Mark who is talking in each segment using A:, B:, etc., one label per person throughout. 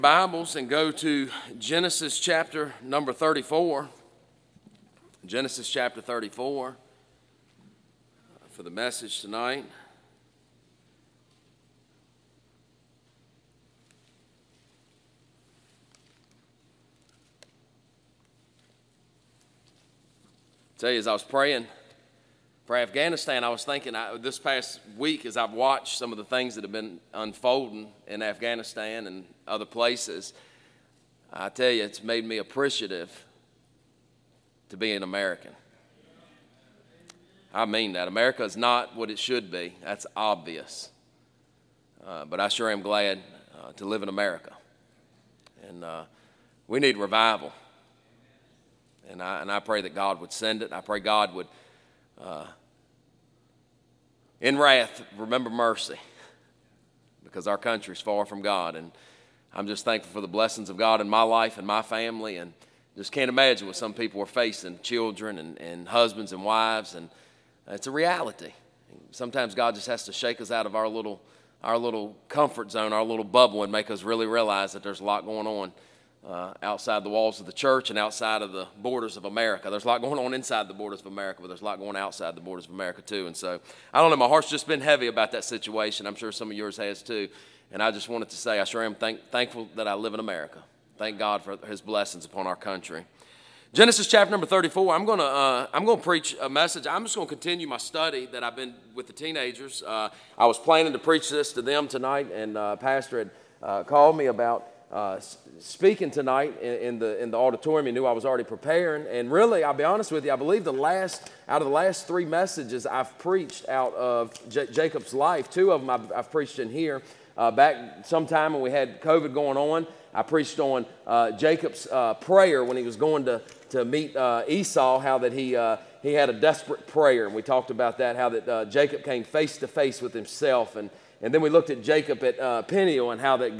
A: Bibles and go to Genesis chapter number 34. Genesis chapter 34 for the message tonight. Tell you, as I was praying for Afghanistan, I was thinking this past week as I've watched some of the things that have been unfolding in Afghanistan and other places, I tell you, it's made me appreciative to be an American. I mean that. America is not what it should be. That's obvious. But I sure am glad to live in America. And we need revival. And I pray that God would send it. I pray God would, in wrath, remember mercy. Because our country is far from God. And I'm just thankful for the blessings of God in my life and my family. And just can't imagine what some people are facing, children and husbands and wives. And it's a reality. Sometimes God just has to shake us out of our little comfort zone, our little bubble, and make us really realize that there's a lot going on outside the walls of the church and outside of the borders of America. There's a lot going on inside the borders of America, but there's a lot going outside the borders of America too. And so, I don't know, my heart's just been heavy about that situation. I'm sure some of yours has too. And I just wanted to say I sure am thankful that I live in America. Thank God for his blessings upon our country. Genesis chapter number 34, I'm going to preach a message. I'm just going to continue my study that I've been with the teenagers. I was planning to preach this to them tonight, and Pastor had called me about speaking tonight in the auditorium. He knew I was already preparing, and really, I'll be honest with you, I believe out of the last three messages I've preached out of Jacob's life, two of them I've preached in here. Back sometime when we had COVID going on, I preached on Jacob's prayer when he was going to meet Esau, how that he had a desperate prayer, and we talked about that, how that Jacob came face to face with himself, and then we looked at Jacob at Peniel and how that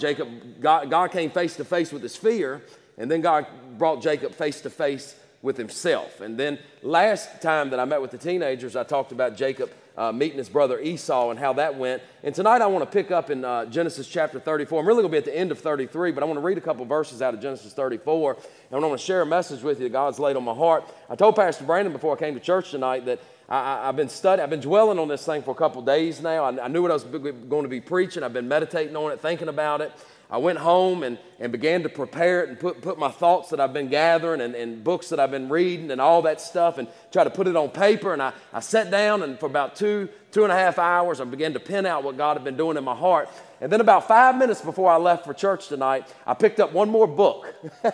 A: God came face to face with his fear, and then God brought Jacob face to face with himself. And then last time that I met with the teenagers, I talked about Jacob meeting his brother Esau and how that went. And tonight I want to pick up in Genesis chapter 34. I'm really going to be at the end of 33, but I want to read a couple verses out of Genesis 34. And I want to share a message with you that God's laid on my heart. I told Pastor Brandon before I came to church tonight that I've been dwelling on this thing for a couple days now. I knew what I was going to be preaching. I've been meditating on it, thinking about it. I went home and began to prepare it and put my thoughts that I've been gathering and books that I've been reading and all that stuff and try to put it on paper. And I sat down, and for about two and a half hours, I began to pen out what God had been doing in my heart. And then about 5 minutes before I left for church tonight, I picked up one more book,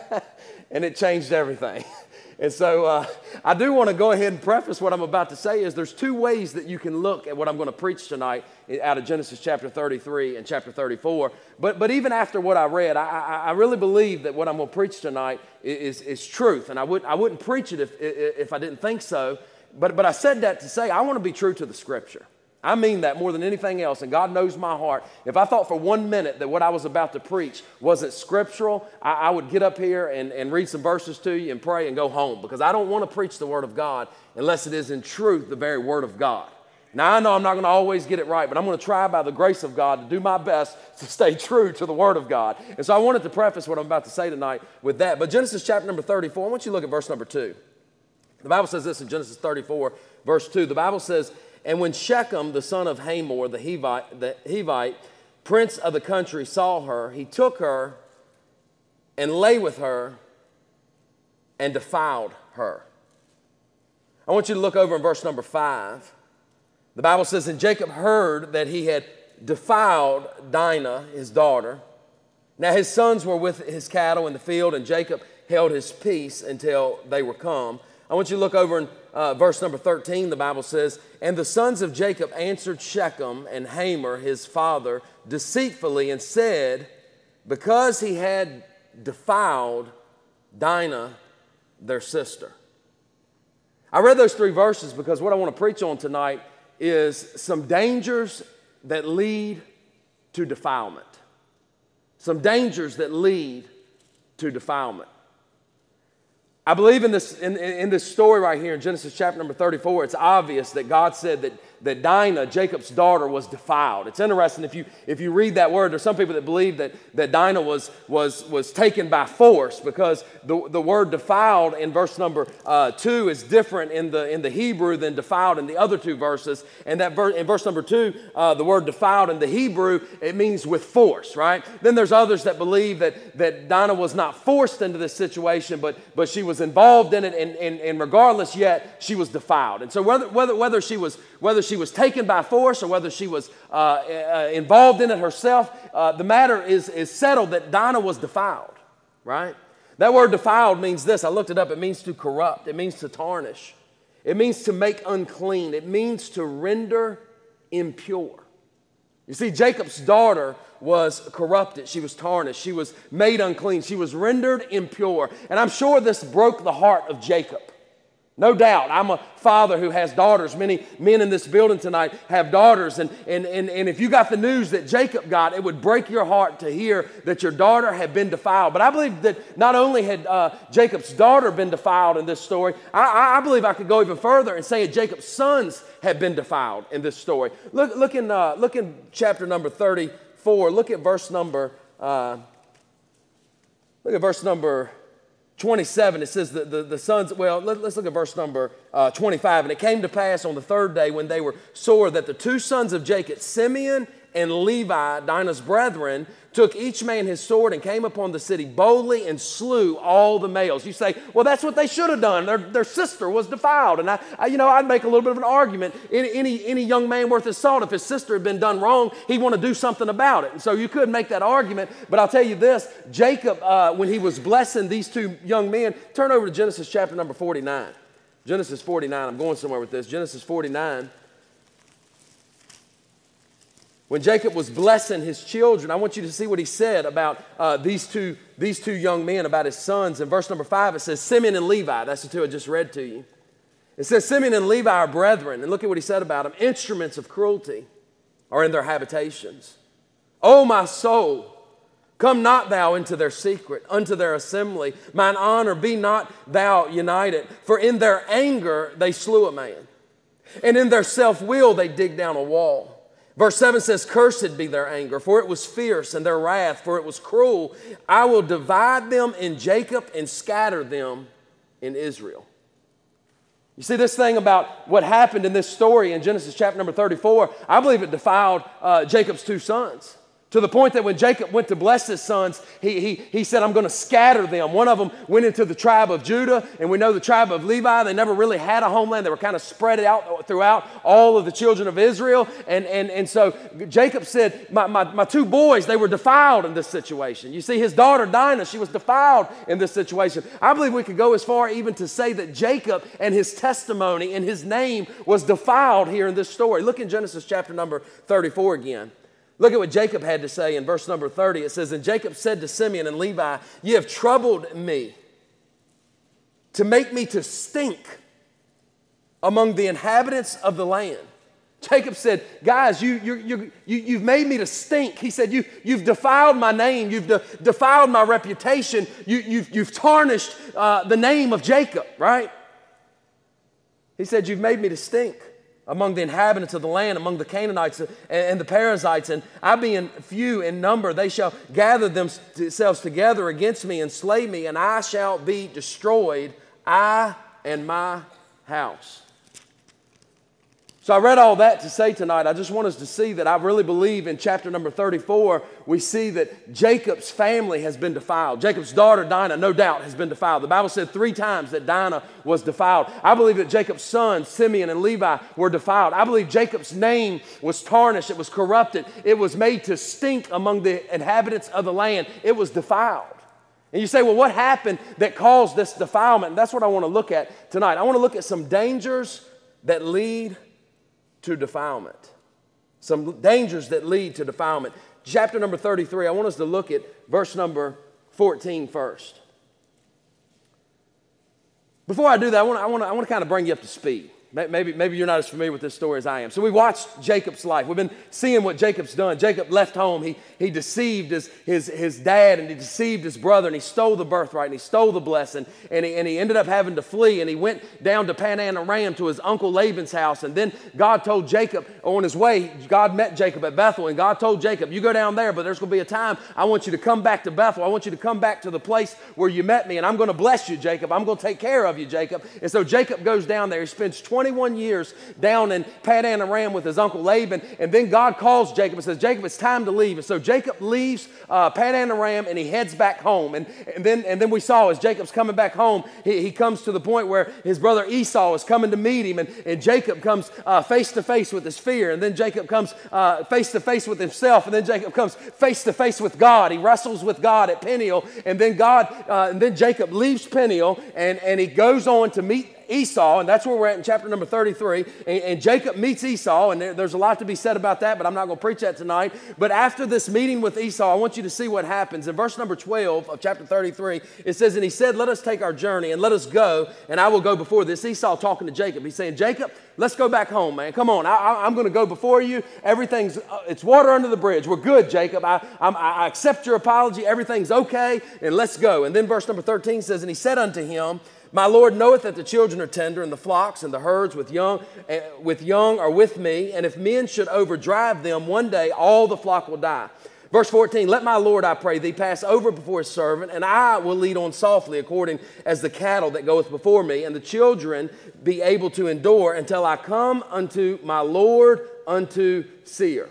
A: and it changed everything. And so I do want to go ahead and preface what I'm about to say is there's two ways that you can look at what I'm going to preach tonight out of Genesis chapter 33 and chapter 34. But even after what I read, I really believe that what I'm going to preach tonight is truth. And I wouldn't preach it if I didn't think so. But I said that to say I want to be true to the Scripture. I mean that more than anything else, and God knows my heart. If I thought for 1 minute that what I was about to preach wasn't scriptural, I would get up here and read some verses to you and pray and go home, because I don't want to preach the Word of God unless it is in truth the very Word of God. Now, I know I'm not going to always get it right, but I'm going to try by the grace of God to do my best to stay true to the Word of God. And so I wanted to preface what I'm about to say tonight with that. But Genesis chapter number 34, I want you to look at verse number 2. The Bible says this in Genesis 34, verse 2. The Bible says, "And when Shechem, the son of Hamor, the Hivite, prince of the country, saw her, he took her and lay with her and defiled her." I want you to look over in verse number 5. The Bible says, "And Jacob heard that he had defiled Dinah, his daughter. Now his sons were with his cattle in the field, and Jacob held his peace until they were come." I want you to look over in verse number 13. The Bible says, "And the sons of Jacob answered Shechem and Hamor, his father, deceitfully and said, because he had defiled Dinah, their sister." I read those three verses because what I want to preach on tonight is some dangers that lead to defilement. Some dangers that lead to defilement. I believe in this story right here in Genesis chapter number 34, it's obvious that God said
B: that Dinah, Jacob's daughter, was defiled. It's interesting if you read that word. There's some people that believe that Dinah was taken by force, because the word defiled in verse number 2 is different in the Hebrew than defiled in the other two verses. And that in verse number 2, the word defiled in the Hebrew, it means with force, right? Then there's others that believe that Dinah was not forced into this situation, but she was involved in it, and regardless, yet she was defiled. And so whether she was taken by force or whether she was involved in it herself, the matter is settled that Dinah was defiled, right? That word defiled means this. I looked it up. It means to corrupt. It means to tarnish. It means to make unclean. It means to render impure. You see, Jacob's daughter was corrupted. She was tarnished. She was made unclean. She was rendered impure. And I'm sure this broke the heart of Jacob. No doubt. I'm a father who has daughters. Many men in this building tonight have daughters. And if you got the news that Jacob got, it would break your heart to hear that your daughter had been defiled. But I believe that not only had Jacob's daughter been defiled in this story, I believe I could go even further and say that Jacob's sons had been defiled in this story. Look in chapter number 34. Look at verse number 27. It says the sons, well, let's look at verse number 25. And it came to pass on the third day, when they were sore, that the two sons of Jacob, Simeon and Levi, Dinah's brethren, took each man his sword and came upon the city boldly and slew all the males. You say, well, that's what they should have done. Their sister was defiled. And I'd make a little bit of an argument. Any young man worth his salt, if his sister had been done wrong, he'd want to do something about it. And so you could make that argument. But I'll tell you this, Jacob, when he was blessing these two young men, turn over to Genesis chapter number 49. Genesis 49, I'm going somewhere with this. Genesis 49. When Jacob was blessing his children, I want you to see what he said about these two young men, about his sons. In verse number 5, it says, Simeon and Levi. That's the two I just read to you. It says, Simeon and Levi are brethren. And look at what he said about them. Instruments of cruelty are in their habitations. O my soul, come not thou into their secret, unto their assembly. Mine honor, be not thou united. For in their anger they slew a man, and in their self-will they dig down a wall. Verse 7 says, Cursed be their anger, for it was fierce, and their wrath, for it was cruel. I will divide them in Jacob and scatter them in Israel. You see this thing about what happened in this story in Genesis chapter number 34, I believe it defiled Jacob's two sons. To the point that when Jacob went to bless his sons, he said, I'm going to scatter them. One of them went into the tribe of Judah, and we know the tribe of Levi, they never really had a homeland. They were kind of spread out throughout all of the children of Israel. And so Jacob said, my two boys, they were defiled in this situation. You see, his daughter Dinah, she was defiled in this situation. I believe we could go as far even to say that Jacob and his testimony and his name was defiled here in this story. Look in Genesis chapter number 34 again. Look at what Jacob had to say in verse number 30. It says, And Jacob said to Simeon and Levi, Ye have troubled me to make me to stink among the inhabitants of the land. Jacob said, guys, you've made me to stink. He said, you've defiled my name. You've defiled my reputation. You've tarnished the name of Jacob, right? He said, you've made me to stink among the inhabitants of the land, among the Canaanites and the Perizzites, and I being few in number, they shall gather themselves together against me and slay me, and I shall be destroyed, I and my house. So I read all that to say tonight, I just want us to see that I really believe in chapter number 34, we see that Jacob's family has been defiled. Jacob's daughter Dinah, no doubt, has been defiled. The Bible said 3 times that Dinah was defiled. I believe that Jacob's sons, Simeon and Levi, were defiled. I believe Jacob's name was tarnished. It was corrupted. It was made to stink among the inhabitants of the land. It was defiled. And you say, well, what happened that caused this defilement? And that's what I want to look at tonight. I want to look at some dangers that lead to defilement. Some dangers that lead to defilement. Chapter number 33, I want us to look at verse number 14 first. Before I do that, I want to kind of bring you up to speed. Maybe you're not as familiar with this story as I am. So we watched Jacob's life. We've been seeing what Jacob's done. Jacob left home. He deceived his dad, and he deceived his brother, and he stole the birthright, and he stole the blessing, and he ended up having to flee, and he went down to Padan Aram to his uncle Laban's house. And then God told Jacob on his way, God met Jacob at Bethel, and God told Jacob, you go down there, but there's going to be a time I want you to come back to Bethel. I want you to come back to the place where you met me, and I'm going to bless you, Jacob. I'm going to take care of you, Jacob. And so Jacob goes down there. He spends 21 years down in Padan Aram with his uncle Laban, and then God calls Jacob and says, Jacob, it's time to leave. And so Jacob leaves Padan Aram, and he heads back home. And then we saw as Jacob's coming back home, he comes to the point where his brother Esau is coming to meet him, and Jacob comes face to face with his fear, and then Jacob comes face to face with himself, and then Jacob comes face to face with God. He wrestles with God at Peniel, and then Jacob leaves Peniel, and he goes on to meet Esau, and that's where we're at in chapter number 33, and Jacob meets Esau, and there's a lot to be said about that, but I'm not going to preach that tonight. But after this meeting with Esau, I want you to see what happens. In verse number 12 of chapter 33, it says, and he said, let us take our journey, and let us go, and I will go before this. Esau talking to Jacob. He's saying, Jacob, let's go back home, man. Come on, I'm going to go before you. Everything's, it's water under the bridge. We're good, Jacob. I accept your apology. Everything's okay, and let's go. And then verse number 13 says, and he said unto him, my Lord knoweth that the children are tender, and the flocks and the herds with young are with me, and if men should overdrive them, one day all the flock will die. Verse 14, let my Lord, I pray thee, pass over before his servant, and I will lead on softly according as the cattle that goeth before me, and the children be able to endure until I come unto my Lord unto Seir.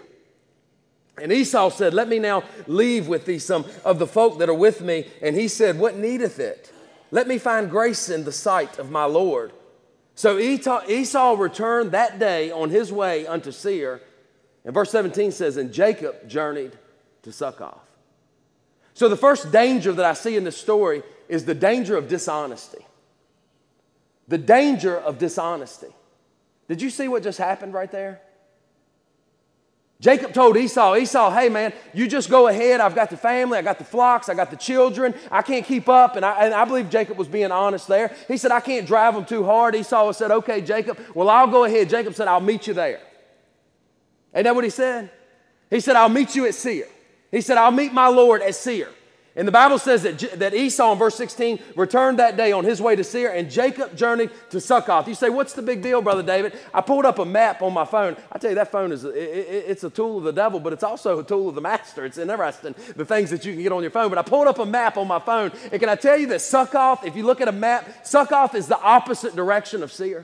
B: And Esau said, let me now leave with thee some of the folk that are with me. And he said, what needeth it? Let me find grace in the sight of my Lord. So Esau returned that day on his way unto Seir. And verse 17 says, and Jacob journeyed to Succoth. So the first danger that I see in this story is the danger of dishonesty. The danger of dishonesty. Did you see what just happened right there? Jacob told Esau, hey man, you just go ahead. I've got the family, I got the flocks, I got the children. I can't keep up. And I believe Jacob was being honest there. He said, I can't drive them too hard. Esau said, okay, Jacob, well, I'll go ahead. Jacob said, I'll meet you there. Ain't that what he said? He said, I'll meet you at Seir. He said, I'll meet my Lord at Seir. And the Bible says that Esau in verse 16 returned that day on his way to Seir, and Jacob journeyed to Succoth. You say, what's the big deal, Brother David? I pulled up a map on my phone. I tell you, that phone it's a tool of the devil, but it's also a tool of the master. It's interesting, the things that you can get on your phone. But I pulled up a map on my phone, and can I tell you that Succoth, if you look at a map, Succoth is the opposite direction of Seir.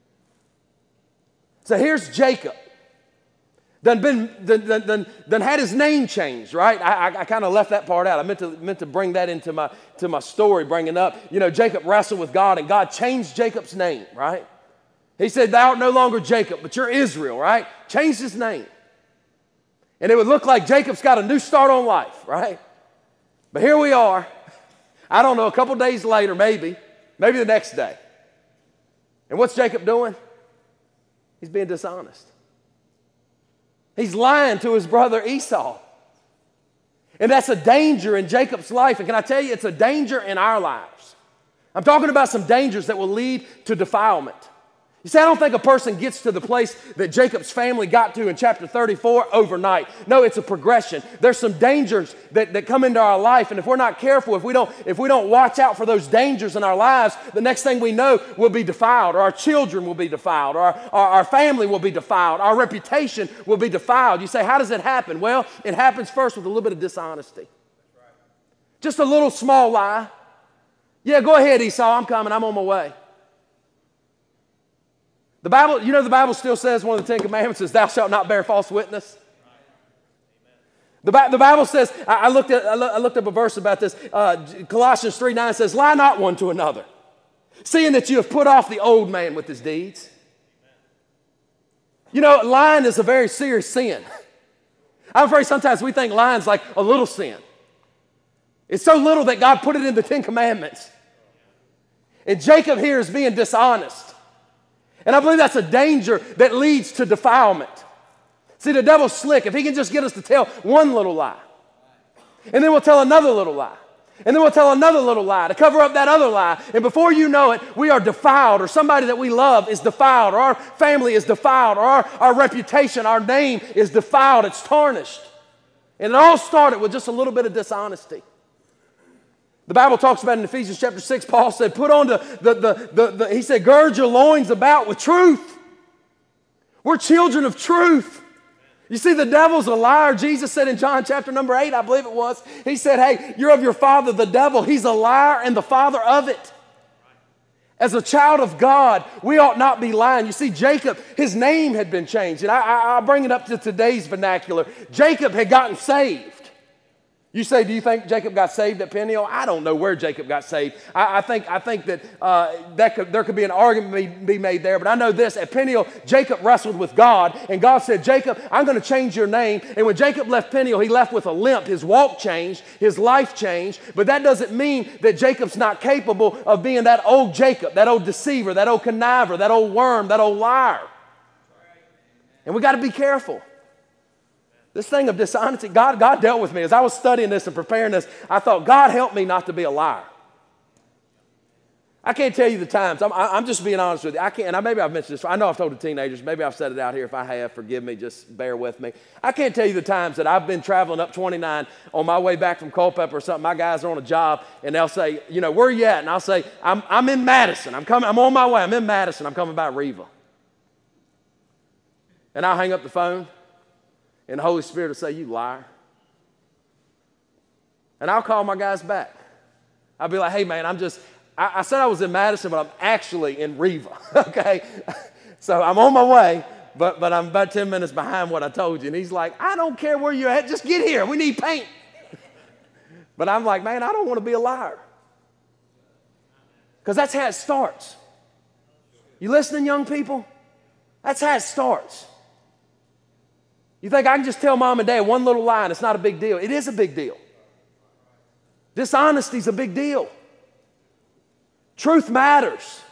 B: So here's Jacob. Done had his name changed, right? I kind of left that part out. I meant to bring that into my story, bringing up, Jacob wrestled with God, and God changed Jacob's name, right? He said, thou art no longer Jacob, but you're Israel, right? Changed his name. And it would look like Jacob's got a new start on life, right? But here we are, I don't know, a couple days later, maybe the next day. And what's Jacob doing? He's being dishonest. He's lying to his brother Esau. And that's a danger in Jacob's life. And can I tell you, it's a danger in our lives. I'm talking about some dangers that will lead to defilement. You see, I don't think a person gets to the place that Jacob's family got to in chapter 34 overnight. No, it's a progression. There's some dangers that come into our life, and if we're not careful, if we don't watch out for those dangers in our lives, the next thing we know, we'll be defiled, or our children will be defiled, or our family will be defiled, our reputation will be defiled. You say, how does it happen? Well, it happens first with a little bit of dishonesty. Just a little small lie. Yeah, go ahead, Esau, I'm coming, I'm on my way. The Bible still says, one of the Ten Commandments is, thou shalt not bear false witness. The Bible says, I looked up a verse about this. Colossians 3:9 says, lie not one to another, seeing that you have put off the old man with his deeds. Lying is a very serious sin. I'm afraid sometimes we think lying's like a little sin. It's so little that God put it in the Ten Commandments. And Jacob here is being dishonest. And I believe that's a danger that leads to defilement. See, the devil's slick. If he can just get us to tell one little lie, and then we'll tell another little lie, And then we'll tell another little lie to cover up that other lie. And before you know it, we are defiled, or somebody that we love is defiled, or our family is defiled, or our reputation, our name is defiled. It's tarnished. And it all started with just a little bit of dishonesty. The Bible talks about in Ephesians chapter 6, Paul said, put on he said, gird your loins about with truth. We're children of truth. You see, the devil's a liar. Jesus said in John chapter number 8, I believe it was, he said, hey, you're of your father, the devil. He's a liar and the father of it. As a child of God, we ought not be lying. You see, Jacob, his name had been changed. And I'll bring it up to today's vernacular. Jacob had gotten saved. You say, do you think Jacob got saved at Peniel? I don't know where Jacob got saved. I think that there could be an argument be made there, but I know this. At Peniel, Jacob wrestled with God, and God said, Jacob, I'm going to change your name. And when Jacob left Peniel, he left with a limp. His walk changed, his life changed, but that doesn't mean that Jacob's not capable of being that old Jacob, that old deceiver, that old conniver, that old worm, that old liar. And we got to be careful. This thing of dishonesty, God dealt with me. As I was studying this and preparing this, I thought, God help me not to be a liar. I can't tell you the times. I'm just being honest with you. I can't, and maybe I've mentioned this. I know I've told the teenagers. Maybe I've said it out here. If I have, forgive me. Just bear with me. I can't tell you the times that I've been traveling up 29 on my way back from Culpeper or something. My guys are on a job, and they'll say, you know, where are you at? And I'll say, I'm in Madison. I'm on my way. I'm in Madison. I'm coming by Riva. And I'll hang up the phone. And the Holy Spirit will say, you liar. And I'll call my guys back. I'll be like, hey, man, I said I was in Madison, but I'm actually in Riva, okay? So I'm on my way, but I'm about 10 minutes behind what I told you. And he's like, I don't care where you're at. Just get here. We need paint. But I'm like, man, I don't want to be a liar. Because that's how it starts. You listening, young people? That's how it starts. You think I can just tell mom and dad one little lie and it's not a big deal? It is a big deal. Dishonesty is a big deal. Truth matters.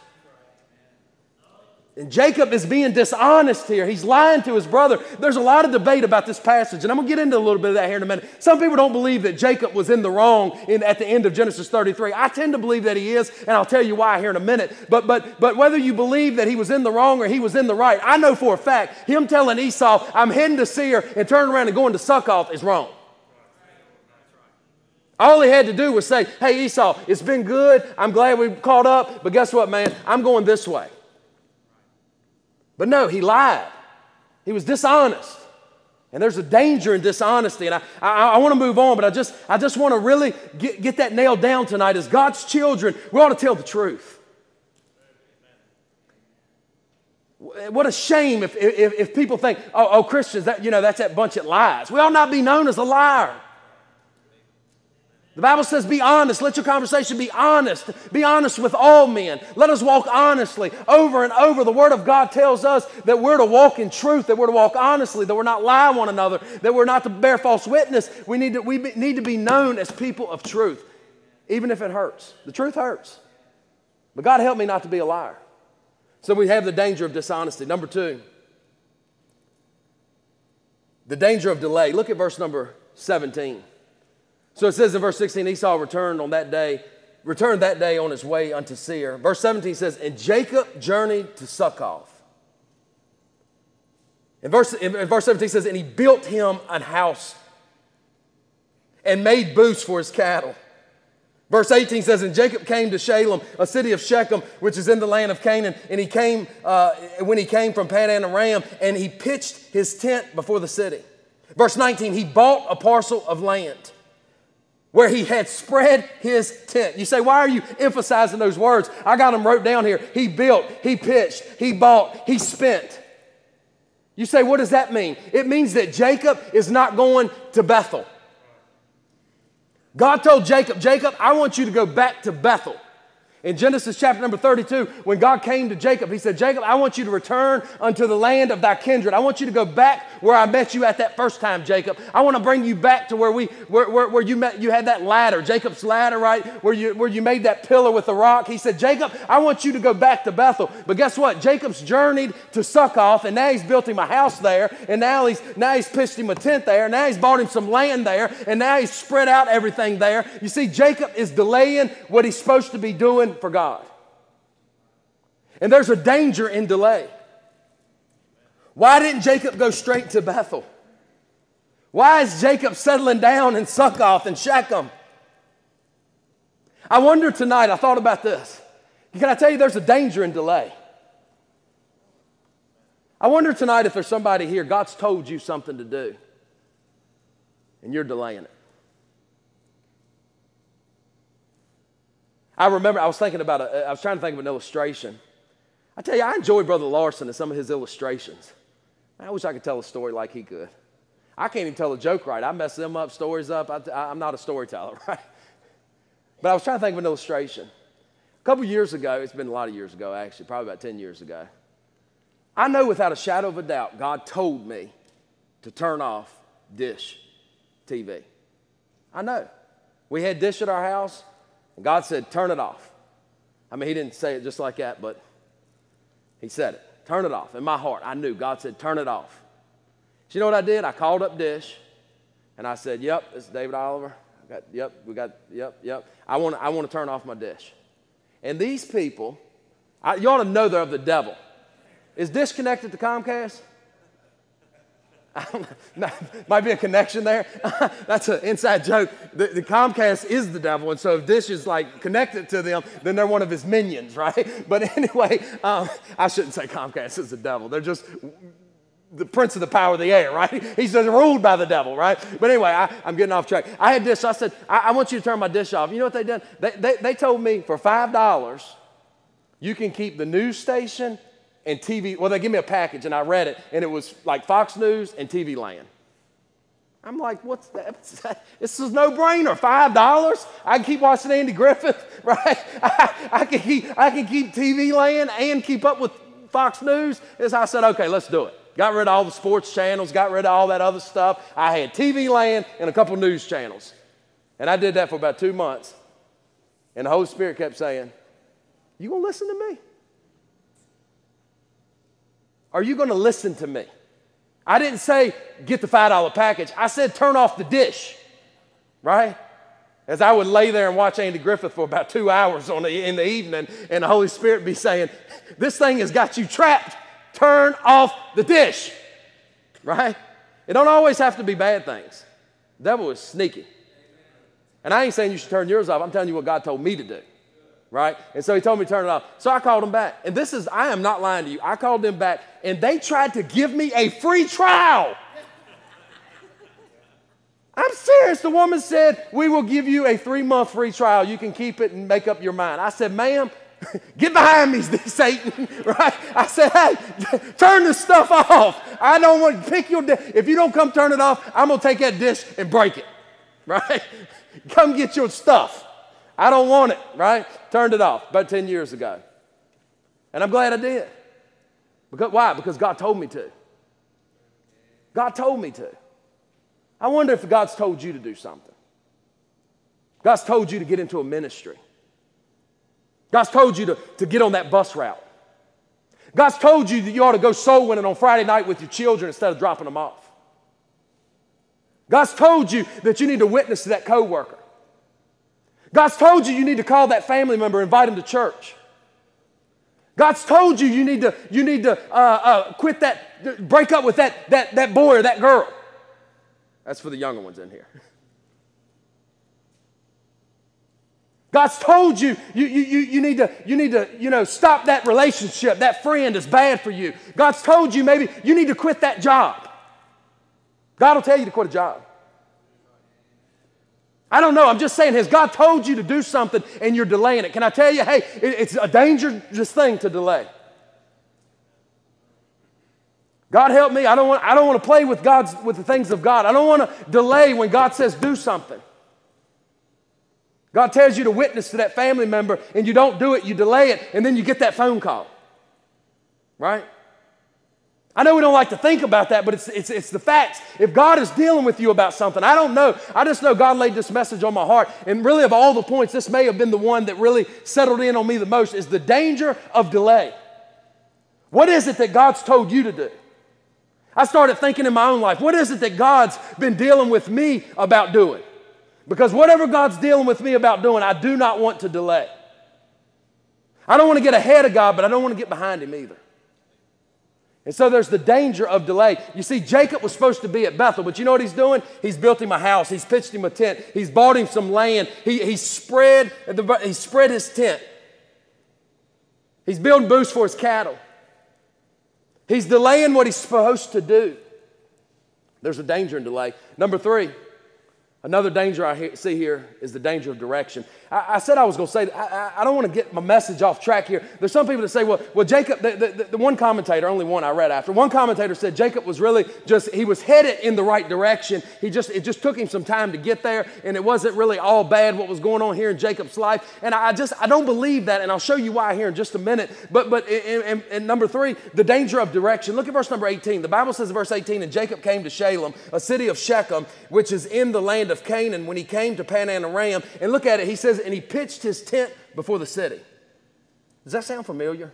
B: And Jacob is being dishonest here. He's lying to his brother. There's a lot of debate about this passage, and I'm going to get into a little bit of that here in a minute. Some people don't believe that Jacob was in the wrong at the end of Genesis 33. I tend to believe that he is, and I'll tell you why here in a minute. But whether you believe that he was in the wrong or he was in the right, I know for a fact him telling Esau, I'm heading to Seir and turning around and going to Succoth is wrong. All he had to do was say, hey, Esau, it's been good. I'm glad we caught up, but guess what, man? I'm going this way. But no, he lied. He was dishonest. And there's a danger in dishonesty. And I want to move on, but I just want to really get that nailed down tonight. As God's children, we ought to tell the truth. What a shame if people think, oh, Christians, that's that bunch of lies. We ought not be known as a liar. The Bible says be honest. Let your conversation be honest. Be honest with all men. Let us walk honestly. Over and over, the Word of God tells us that we're to walk in truth, that we're to walk honestly, that we're not lie one another, that we're not to bear false witness. We need to be known as people of truth, even if it hurts. The truth hurts. But God help me not to be a liar. So we have the danger of dishonesty. Number 2, the danger of delay. Look at verse number 17. So it says in verse 16, Esau returned that day on his way unto Seir. Verse 17 says, and Jacob journeyed to Succoth. In verse 17 says, and he built him an house and made booths for his cattle. Verse 18 says, and Jacob came to Shalem, a city of Shechem, which is in the land of Canaan. And he came, when he came from Padan Aram, and he pitched his tent before the city. Verse 19, he bought a parcel of land where he had spread his tent. You say, why are you emphasizing those words? I got them wrote down here. He built, he pitched, he bought, he spent. You say, what does that mean? It means that Jacob is not going to Bethel. God told Jacob, I want you to go back to Bethel. In Genesis chapter number 32, when God came to Jacob, he said, Jacob, I want you to return unto the land of thy kindred. I want you to go back where I met you at that first time, Jacob. I want to bring you back to where you met. You had that ladder, Jacob's ladder, right? Where you made that pillar with the rock. He said, Jacob, I want you to go back to Bethel. But guess what? Jacob's journeyed to Succoth, and now he's built him a house there, and now he's pitched him a tent there, and now he's bought him some land there, and now he's spread out everything there. You see, Jacob is delaying what he's supposed to be doing for God. And there's a danger in delay. Why didn't Jacob go straight to Bethel? Why is Jacob settling down in Succoth and Shechem? I wonder tonight, I thought about this. Can I tell you there's a danger in delay? I wonder tonight if there's somebody here, God's told you something to do, and you're delaying it. I remember I was trying to think of an illustration. I tell you, I enjoy Brother Larson and some of his illustrations. I wish I could tell a story like he could. I can't even tell a joke right. I mess them up, stories up. I'm not a storyteller, right? But I was trying to think of an illustration. A couple years ago, it's been a lot of years ago actually, probably about 10 years ago. I know without a shadow of a doubt, God told me to turn off Dish TV. I know. We had Dish at our house. And God said, turn it off. I mean, he didn't say it just like that, but he said it. Turn it off. In my heart, I knew. God said, turn it off. So you know what I did? I called up Dish, and I said, yep, this is David Oliver. Yep. I want to turn off my Dish. And these people, you ought to know they're of the devil. Is Dish connected to Comcast? Might be a connection there. That's an inside joke. The Comcast is the devil, and so if Dish is like connected to them, then they're one of his minions, right? But anyway, I shouldn't say Comcast is the devil. They're just the prince of the power of the air, right? He's just ruled by the devil, right? But anyway, I'm getting off track. I had Dish. I said, I want you to turn my Dish off. You know what they did? They told me for $5, you can keep the news station and TV. Well, they give me a package, and I read it, and it was like Fox News and TV Land. I'm like, what's that? This is no-brainer. $5? I can keep watching Andy Griffith, right? I can keep TV Land and keep up with Fox News. And so I said, okay, let's do it. Got rid of all the sports channels, got rid of all that other stuff. I had TV Land and a couple news channels. And I did that for about 2 months. And the Holy Spirit kept saying, you going to listen to me? Are you going to listen to me? I didn't say get the $5 package. I said turn off the Dish, right? As I would lay there and watch Andy Griffith for about 2 hours in the evening, and the Holy Spirit be saying, this thing has got you trapped. Turn off the Dish, right? It don't always have to be bad things. The devil is sneaky. And I ain't saying you should turn yours off. I'm telling you what God told me to do. Right? And so he told me to turn it off. So I called him back. And I am not lying to you. I called them back, and they tried to give me a free trial. I'm serious. The woman said, we will give you a 3-month free trial. You can keep it and make up your mind. I said, ma'am, get behind me, Satan. Right? I said, hey, turn this stuff off. I don't want to pick your dish. If you don't come turn it off, I'm going to take that dish and break it. Right? Come get your stuff. I don't want it, right? Turned it off about 10 years ago. And I'm glad I did. Why? Because God told me to. God told me to. I wonder if God's told you to do something. God's told you to get into a ministry. God's told you to get on that bus route. God's told you that you ought to go soul winning on Friday night with your children instead of dropping them off. God's told you that you need to witness to that coworker. God's told you need to call that family member, invite him to church. God's told you need to quit that, break up with that boy or that girl. That's for the younger ones in here. God's told you need to stop that relationship. That friend is bad for you. God's told you maybe you need to quit that job. God will tell you to quit a job. I don't know. I'm just saying, has God told you to do something and you're delaying it? Can I tell you, hey, it's a dangerous thing to delay. God help me. I don't want to play with the things of God. I don't want to delay when God says do something. God tells you to witness to that family member and you don't do it, you delay it, and then you get that phone call. Right? I know we don't like to think about that, but it's the facts. If God is dealing with you about something, I don't know. I just know God laid this message on my heart. And really of all the points, this may have been the one that really settled in on me the most, is the danger of delay. What is it that God's told you to do? I started thinking in my own life, what is it that God's been dealing with me about doing? Because whatever God's dealing with me about doing, I do not want to delay. I don't want to get ahead of God, but I don't want to get behind Him either. And so there's the danger of delay. You see, Jacob was supposed to be at Bethel, but you know what he's doing? He's built him a house. He's pitched him a tent. He's bought him some land. He spread his tent. He's building booths for his cattle. He's delaying what he's supposed to do. There's a danger in delay. Number 3, another danger I see here is the danger of direction. I said I was going to say, I don't want to get my message off track here. There's some people that say, well, Jacob, the one commentator, only one I read after, one commentator said Jacob was really he was headed in the right direction. It just took him some time to get there, and it wasn't really all bad what was going on here in Jacob's life. And I don't believe that, and I'll show you why here in just a minute. But in number 3, the danger of direction. Look at verse number 18. The Bible says in verse 18, and Jacob came to Shalem, a city of Shechem, which is in the land of Canaan, when he came to Padan Aram. And look at it, he says, and he pitched his tent before the city. Does that sound familiar?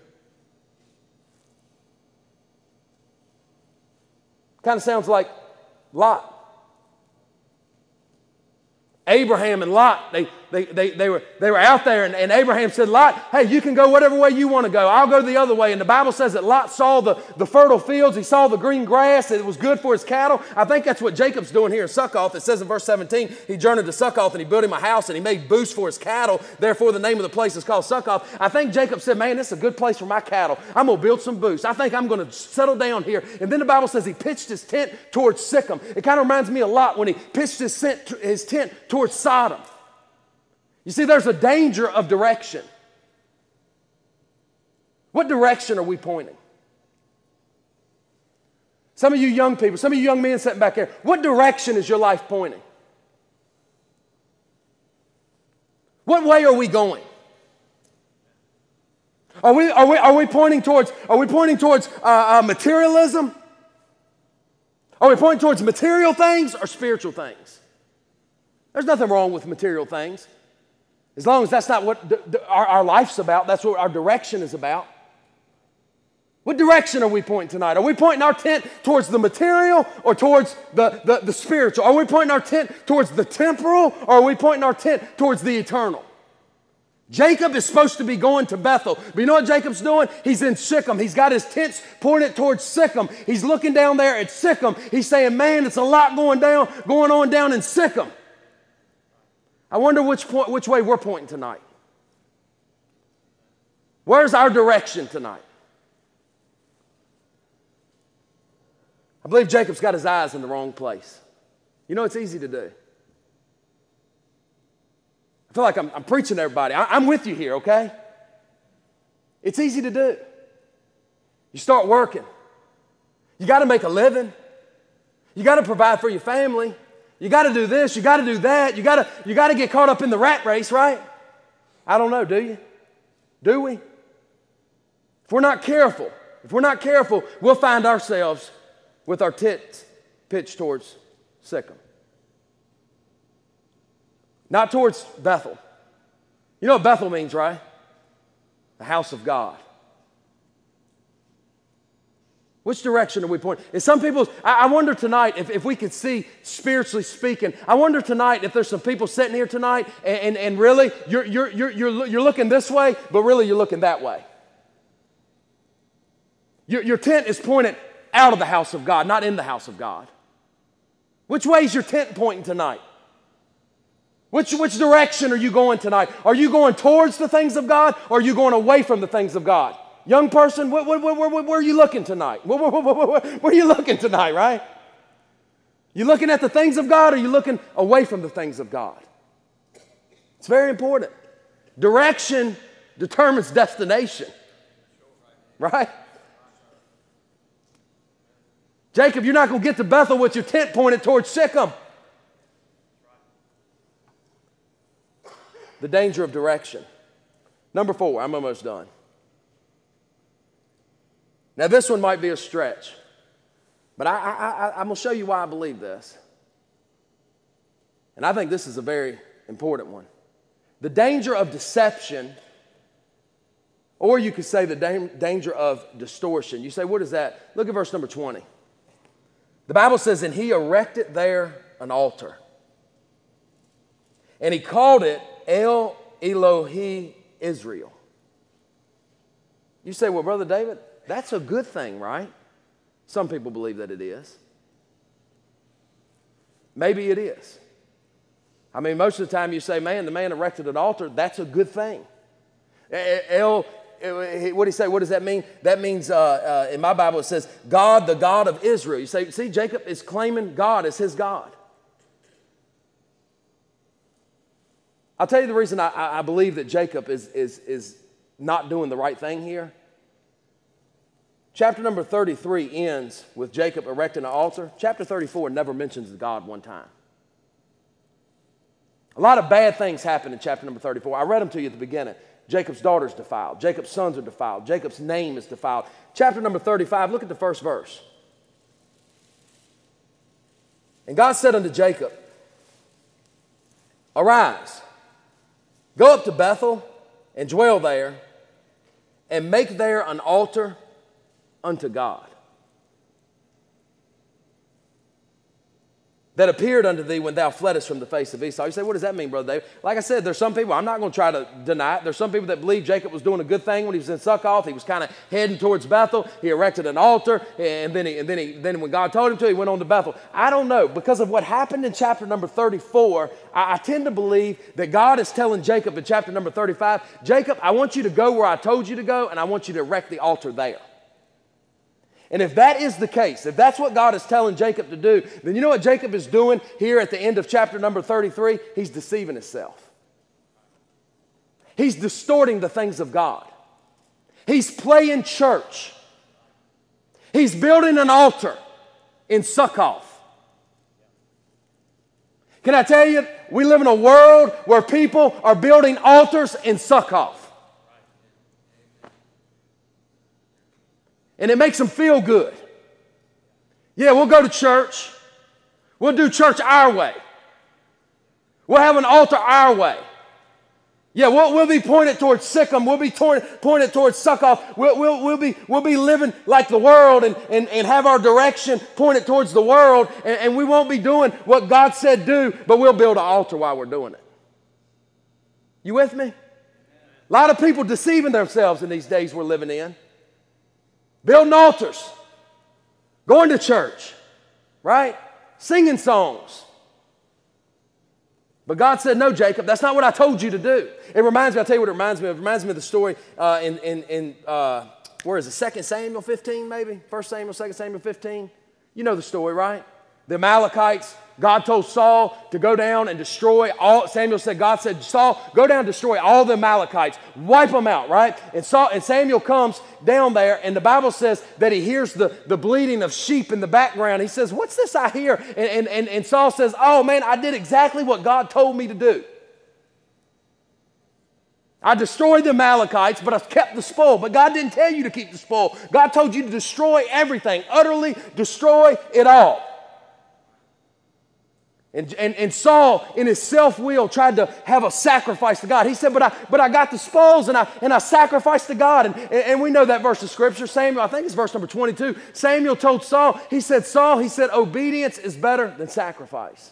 B: Kind of sounds like Lot. Abraham and Lot, they were out there, and Abraham said, Lot, hey, you can go whatever way you want to go. I'll go the other way. And the Bible says that Lot saw the fertile fields. He saw the green grass. It was good for his cattle. I think that's what Jacob's doing here in Succoth. It says in verse 17, he journeyed to Succoth, and he built him a house, and he made booths for his cattle. Therefore, the name of the place is called Succoth. I think Jacob said, man, this is a good place for my cattle. I'm going to build some booths. I think I'm going to settle down here. And then the Bible says he pitched his tent towards Shechem. It kind of reminds me a lot when he pitched his tent towards Sodom. You see, there's a danger of direction. What direction are we pointing? Some of you young people, some of you young men sitting back here, what direction is your life pointing? What way are we going? Are we pointing towards materialism? Are we pointing towards material things or spiritual things? There's nothing wrong with material things. As long as that's not what our life's about, that's what our direction is about. What direction are we pointing tonight? Are we pointing our tent towards the material or towards the spiritual? Are we pointing our tent towards the temporal or are we pointing our tent towards the eternal? Jacob is supposed to be going to Bethel. But you know what Jacob's doing? He's in Shechem. He's got his tents pointed towards Shechem. He's looking down there at Shechem. He's saying, man, it's a lot going on down in Shechem. I wonder which way we're pointing tonight. Where's our direction tonight? I believe Jacob's got his eyes in the wrong place. You know, it's easy to do. I feel like I'm preaching to everybody. I'm with you here, okay? It's easy to do. You start working. You got to make a living. You got to provide for your family. You got to do this. You got to do that. You got to get caught up in the rat race, right? I don't know, do you? Do we? If we're not careful, we'll find ourselves with our tents pitched towards Shechem. Not towards Bethel. You know what Bethel means, right? The house of God. Which direction are we pointing? And some people, I wonder tonight if we could see, spiritually speaking, I wonder tonight if there's some people sitting here tonight and really you're looking this way, but really you're looking that way. Your tent is pointed out of the house of God, not in the house of God. Which way is your tent pointing tonight? Which direction are you going tonight? Are you going towards the things of God or are you going away from the things of God? Young person, where are you looking tonight? Where are you looking tonight, right? You looking at the things of God or are you looking away from the things of God? It's very important. Direction determines destination, right? Jacob, you're not going to get to Bethel with your tent pointed towards Shechem. the danger of direction. Number 4, I'm almost done. Now, this one might be a stretch, but I'm going to show you why I believe this. And I think this is a very important one. The danger of deception, or you could say the danger of distortion. You say, what is that? Look at verse number 20. The Bible says, and he erected there an altar. And he called it El Elohi Israel. You say, well, Brother David, that's a good thing, right? Some people believe that it is. Maybe it is. I mean, most of the time you say, man, the man erected an altar, that's a good thing. What do you say? What does that mean? That means, in my Bible, it says, God, the God of Israel. You say, see, Jacob is claiming God as his God. I'll tell you the reason I believe that Jacob is not doing the right thing here. Chapter number 33 ends with Jacob erecting an altar. Chapter 34 never mentions God one time. A lot of bad things happen in chapter number 34. I read them to you at the beginning. Jacob's daughter's defiled. Jacob's sons are defiled. Jacob's name is defiled. Chapter number 35, look at the first verse. And God said unto Jacob, arise, go up to Bethel and dwell there, and make there an altar unto God that appeared unto thee when thou fleddest from the face of Esau. You say, what does that mean, Brother David? Like I said, there's some people, I'm not going to try to deny it. There's some people that believe Jacob was doing a good thing when he was in Succoth. He was kind of heading towards Bethel. He erected an altar, and then when God told him to, he went on to Bethel. I don't know. Because of what happened in chapter number 34, I tend to believe that God is telling Jacob in chapter number 35, Jacob, I want you to go where I told you to go, and I want you to erect the altar there. And if that is the case, if that's what God is telling Jacob to do, then you know what Jacob is doing here at the end of chapter number 33? He's deceiving himself. He's distorting the things of God. He's playing church. He's building an altar in Succoth. Can I tell you, we live in a world where people are building altars in Succoth. And it makes them feel good. Yeah, we'll go to church. We'll do church our way. We'll have an altar our way. Yeah, we'll be pointed towards Sikkim. We'll be pointed towards Succoth. We'll be living like the world and have our direction pointed towards the world. And we won't be doing what God said do, but we'll build an altar while we're doing it. You with me? A lot of people deceiving themselves in these days we're living in. Building altars, going to church, right? Singing songs. But God said, no, Jacob, that's not what I told you to do. It reminds me, I'll tell you what it reminds me of. It reminds me of the story where is it, 2 Samuel 15 maybe? 1 Samuel, 2 Samuel 15. You know the story, right? The Amalekites, God told Saul to go down and destroy all. God said, Saul, go down and destroy all the Amalekites. Wipe them out, right? And Samuel comes down there, and the Bible says that he hears the bleating of sheep in the background. He says, what's this I hear? And Saul says, oh, man, I did exactly what God told me to do. I destroyed the Amalekites, but I kept the spoil. But God didn't tell you to keep the spoil. God told you to destroy everything, utterly destroy it all. And Saul, in his self-will, tried to have a sacrifice to God. He said, but I got the spoils and I sacrificed to God. And we know that verse of Scripture. Samuel, I think it's verse number 22. Samuel told Saul, he said, obedience is better than sacrifice.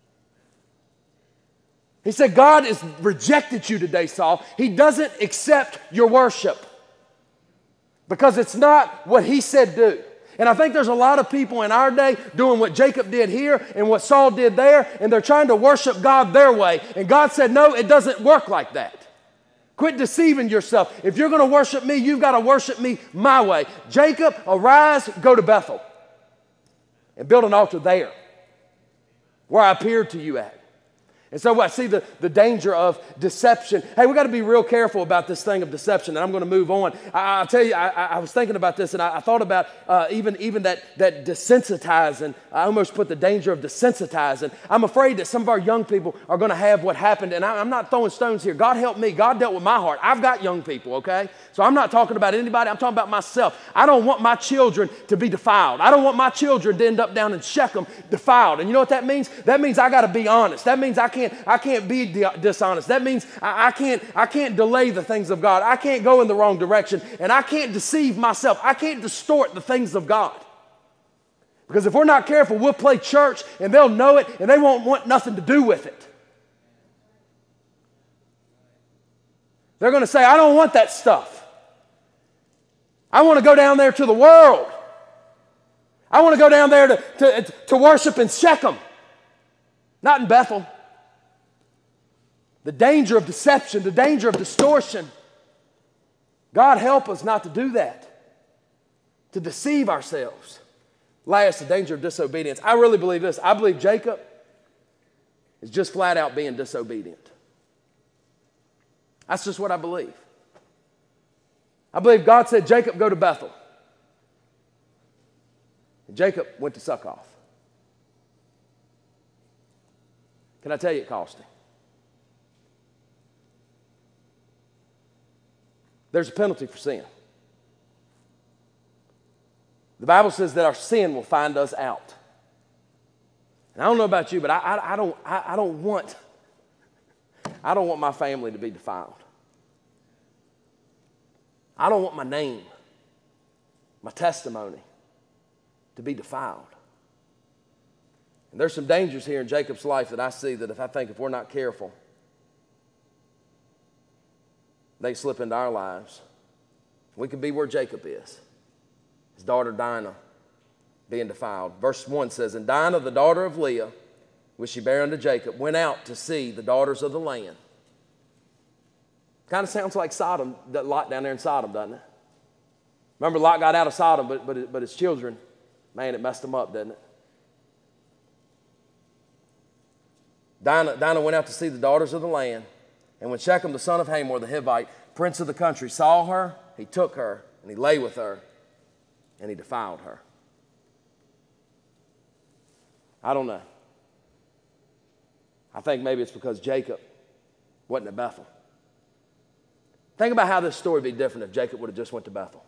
B: He said, God has rejected you today, Saul. He doesn't accept your worship because it's not what he said do. And I think there's a lot of people in our day doing what Jacob did here and what Saul did there, and they're trying to worship God their way. And God said, no, it doesn't work like that. Quit deceiving yourself. If you're going to worship me, you've got to worship me my way. Jacob, arise, go to Bethel and build an altar there where I appeared to you at. And so I see the danger of deception. Hey, we got to be real careful about this thing of deception, and I'm going to move on. I'll tell you, I was thinking about this, and I thought about even that desensitizing. I almost put the danger of desensitizing. I'm afraid that some of our young people are going to have what happened, and I'm not throwing stones here. God help me. God dealt with my heart. I've got young people, okay? So I'm not talking about anybody. I'm talking about myself. I don't want my children to be defiled. I don't want my children to end up down in Shechem defiled. And you know what that means? That means I got to be honest. That means I can't be dishonest. That means I can't delay the things of God. I can't go in the wrong direction, and I can't deceive myself. I can't distort the things of God. Because if we're not careful, we'll play church, and they'll know it, and they won't want nothing to do with it. They're going to say, I don't want that stuff. I want to go down there to the world. I want to go down there to worship in Shechem, not in Bethel. The danger of deception, the danger of distortion. God help us not to do that, to deceive ourselves. Last, the danger of disobedience. I really believe this. I believe Jacob is just flat out being disobedient. That's just what I believe. I believe God said, Jacob, go to Bethel. And Jacob went to Succoth. Can I tell you it cost him? There's a penalty for sin. The Bible says that our sin will find us out. And I don't know about you, but I don't want my family to be defiled. I don't want my name, my testimony to be defiled. And there's some dangers here in Jacob's life that I see that if we're not careful, they slip into our lives. We could be where Jacob is. His daughter Dinah being defiled. Verse 1 says, And Dinah, the daughter of Leah, which she bare unto Jacob, went out to see the daughters of the land. Kind of sounds like Sodom, that Lot down there in Sodom, doesn't it? Remember, Lot got out of Sodom, but his children, man, it messed them up, didn't it? Dinah went out to see the daughters of the land. And when Shechem, the son of Hamor, the Hivite, prince of the country, saw her, he took her, and he lay with her, and he defiled her. I don't know. I think maybe it's because Jacob wasn't at Bethel. Think about how this story would be different if Jacob would have just went to Bethel.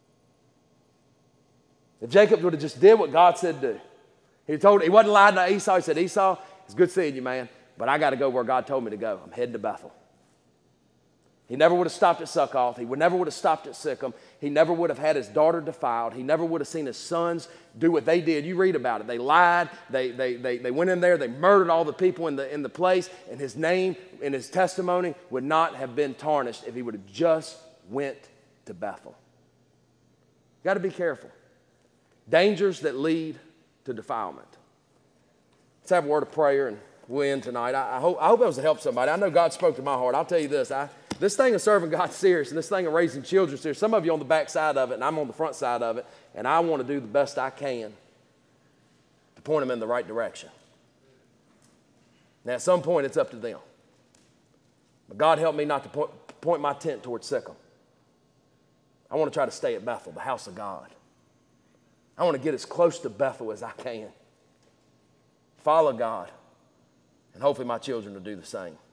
B: If Jacob would have just did what God said do. He wasn't lying to Esau. He said, Esau, it's good seeing you, man, but I got to go where God told me to go. I'm heading to Bethel. He never would have stopped at Succoth. He never would have stopped at Shechem. He never would have had his daughter defiled. He never would have seen his sons do what they did. You read about it. They lied. They went in there. They murdered all the people in the place. And his name and his testimony would not have been tarnished if he would have just went to Bethel. Got to be careful. Dangers that lead to defilement. Let's have a word of prayer and we'll end tonight. I hope it was to help somebody. I know God spoke to my heart. I'll tell you this. This thing of serving God's serious, and this thing of raising children serious. Some of you on the back side of it, and I'm on the front side of it, and I want to do the best I can to point them in the right direction. Now, at some point, it's up to them. But God help me not to point my tent towards Shechem. I want to try to stay at Bethel, the house of God. I want to get as close to Bethel as I can. Follow God, and hopefully my children will do the same.